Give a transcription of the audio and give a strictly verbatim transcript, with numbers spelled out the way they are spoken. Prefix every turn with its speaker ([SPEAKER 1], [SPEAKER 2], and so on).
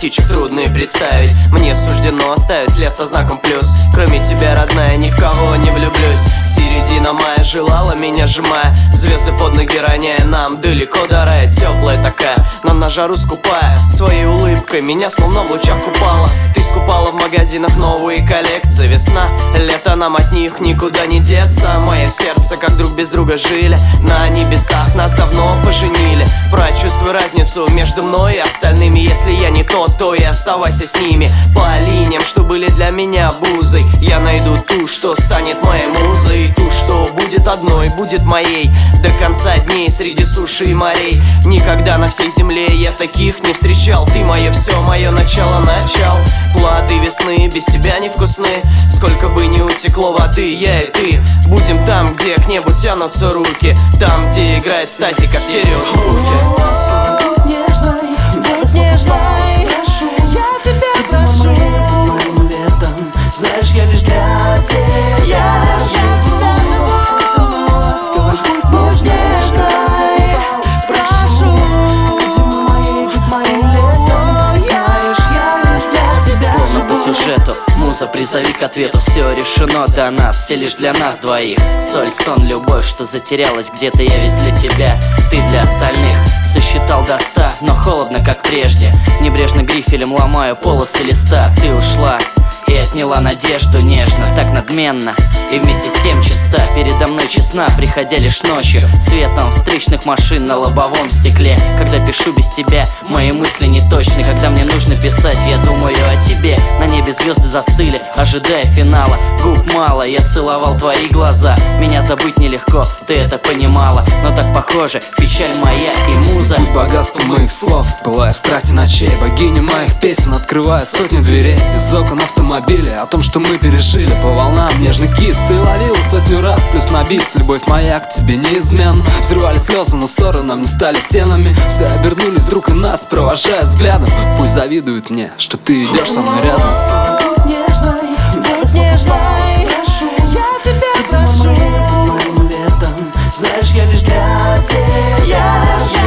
[SPEAKER 1] птичек трудно и представить. Мне суждено оставить след со знаком плюс. Кроме тебя, родная, ни в кого не влюблюсь. Середина мая желала меня, сжимая звезды под ноги роняя. Нам далеко до рая, теплая такая, но на жару скупая. Своей улыбкой меня словно в лучах купала. Ты скупала в магазинах новые коллекции. Весна, лето, нам от них никуда не деться. Мое сердце, как друг без друга жили. На небесах нас давно поженили. Прочувствуй разницу между мной и остальными. Если я не тот, то и оставайся с ними. По линиям, что были для меня бузой, я найду ту, что станет моей музой. Ту, что будет одной, будет моей до конца дней среди суши и морей. Никогда на всей земле я таких не встречал. Ты мое все, мое начало, начал. Плоды весны без тебя невкусны. Сколько бы ни утекло воды, я и ты будем там, где к небу тянутся руки. Там, где играет статика в стереозвуке.
[SPEAKER 2] Будь нежной, будь нежной, я тебя прошу. Моим летом, знаешь, я лишь для тебя. Я для тебя живу. Ласково, будь нежной, прошу. Моим летом, знаешь, я лишь для тебя.
[SPEAKER 3] Словно по сюжету, муза, призови к ответу. Все решено до нас, все лишь для нас двоих. Соль, сон, любовь, что затерялась где-то, я весь для тебя, ты для остальных. Сосчитал до ста, но холодно, как прежде. Небрежно грифелем ломаю полосы листа. Ты ушла и отняла надежду нежно, так надменно и вместе с тем чиста. Передо мной честна, приходя лишь ночью, светом встречных машин на лобовом стекле. Когда пишу без тебя, мои мысли не точны. Когда мне нужно писать, я думаю о тебе. На небе звезды застыли, ожидая финала. Губ мало, я целовал твои глаза. Меня забыть нелегко, ты это понимала. Но так похоже, печаль моя и муза.
[SPEAKER 4] Будь богатством моих слов, пылая в страсти ночей. Богиня моих песен, открывая сотни дверей. Из окон автомобиля, о том, что мы пережили. По волнам нежный кис ты ловил сотню раз, плюс на бис. Любовь моя к тебе неизменна. Взрывали слезы, но ссоры нам не стали стенами. Все обернулись друг и нас, провожая взглядом. Пусть завидуют мне, что ты идешь со мной рядом.
[SPEAKER 2] Будь нежной, будь нежной, я тебя прошу. Моим летом, знаешь, я лишь для тебя.